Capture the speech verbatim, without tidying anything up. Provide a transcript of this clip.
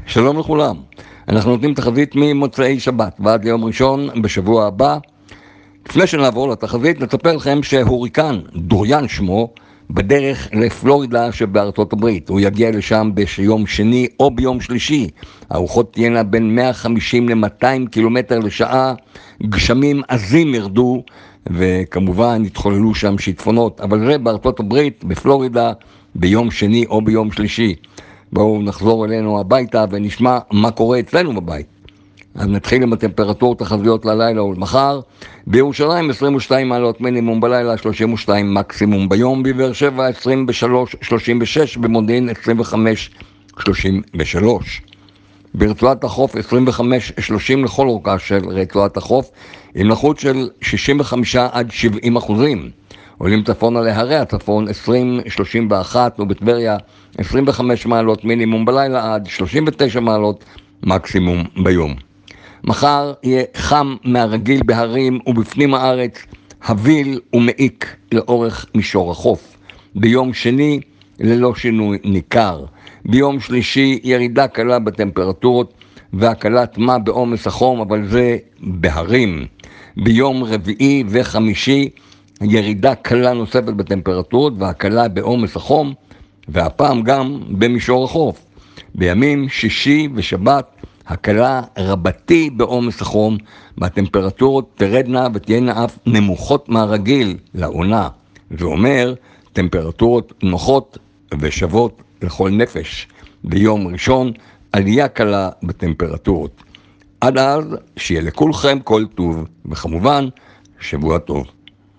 שלום לכולם. אנחנו נותנים תחזית ממוצאי שבת ועד ליום ראשון בשבוע הבא. לפני שנעבור לתחזית, נספר לכם שהוריקן, דוריאן שמו, בדרך לפלורידה שבארצות הברית. הוא יגיע לשם ביום שני או ביום שלישי. הרוחות תהיינה בין מאה וחמישים ל-מאתיים קילומטר לשעה, גשמים עזים ירדו, וכמובן יתחוללו שם שיטפונות. אבל זה בארצות הברית, בפלורידה, ביום שני או ביום שלישי. בואו נחזור אלינו הביתה ונשמע מה קורה אצלנו בבית. אז נתחיל עם הטמפרטורות תחזיות ללילה ולמחר. בירושלים עשרים ושתיים מעלות מינימום בלילה, שלושים ושתיים מקסימום ביום. בבאר שבע עשרים ושלוש שלושים ושש, במודיעין עשרים וחמש שלושים ושלוש. ברצועת החוף עשרים וחמש שלושים לכל אורכה של רצועת החוף, עם לחות של שישים וחמישה עד שבעים אחוזים. עולים צפונה להרי הצפון עשרים שלושים ואחת, ובטבריה עשרים וחמש מעלות מינימום בלילה עד שלושים ותשע מעלות מקסימום ביום. מחר יהיה חם מהרגיל בהרים ובפנים הארץ, הביל ומעיק לאורך מישור החוף. ביום שני ללא שינוי ניכר. ביום שלישי ירידה קלה בטמפרטורות והקלת מה בעומס החום, אבל זה בהרים. ביום רביעי וחמישי ירידה קלה נוספת בטמפרטורות והקלה בעומס החום, והפעם גם במישור החוף. בימים שישי ושבת הקלה רבתי בעומס החום, והטמפרטורות תרדנה ותהיינה אף נמוכות מהרגיל לעונה. זה אומר טמפרטורות נוחות ושוות לכל נפש. ביום ראשון עלייה קלה בטמפרטורות. עד אז שיהיה לכולכם כל טוב, וכמובן שבוע טוב.